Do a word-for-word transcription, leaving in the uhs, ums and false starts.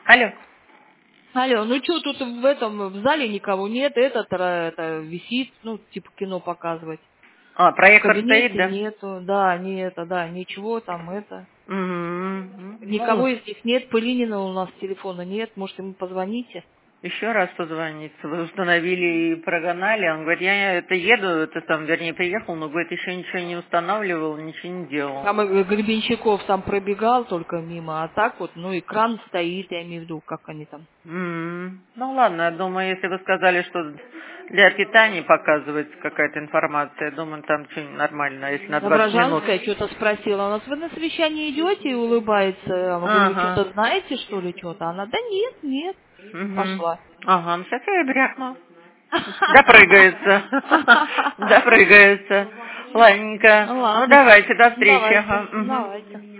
Алло. Алло, ну что тут в этом, в зале никого нет, этот это висит, ну, типа кино показывать. А, В проектор кабинете стоит, да? нету, да, не это, да, ничего там это. Угу. Никого Ну, из них нет, Пылинина у нас телефона нет, может ему позвоните? еще раз позвонить. Вы установили и прогнали. Он говорит, я это еду, это там, вернее, приехал, но, говорит, еще ничего не устанавливал, ничего не делал. Там э, Гребенщиков там пробегал только мимо, а так вот, ну, экран стоит, я имею в виду, как они там. М, Ну ладно, я думаю, если вы сказали, что для питания показывается какая-то информация, я думаю, там что-нибудь нормально, если на двадцать минут. Доброжанская что-то спросила, у нас вы на совещание идете и улыбается, я говорю, Ага. что-то знаете, что ли, что-то? Она, да нет, нет, Угу. пошла. Ага, ну сейчас я и брякну. Допрыгается. Допрыгается. Ладненько. Ну Ладно, давайте, до встречи. давайте, Ага. Мгм. давайте.